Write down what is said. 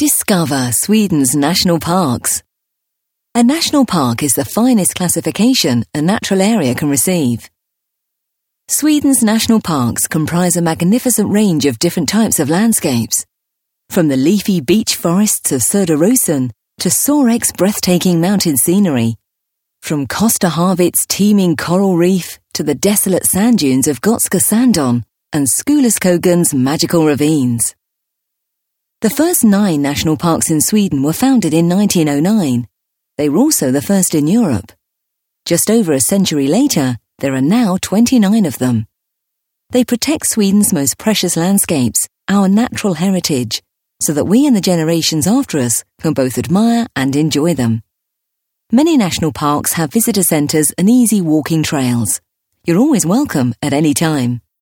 Discover Sweden's national parks. A national park is the finest classification a natural area can receive. Sweden's national parks comprise a magnificent range of different types of landscapes, from the leafy beech forests of Söderåsen to Sorex breathtaking mountain scenery, from Kosta Havets teeming coral reef to the desolate sand dunes of Gotska Sandon and Skulaskogen's magical ravines. The first 9 national parks in Sweden were founded in 1909. They were also the first in Europe. Just over a century later, there are now 29 of them. They protect Sweden's most precious landscapes, our natural heritage, so that we and the generations after us can both admire and enjoy them. Many national parks have visitor centres and easy walking trails. You're always welcome at any time.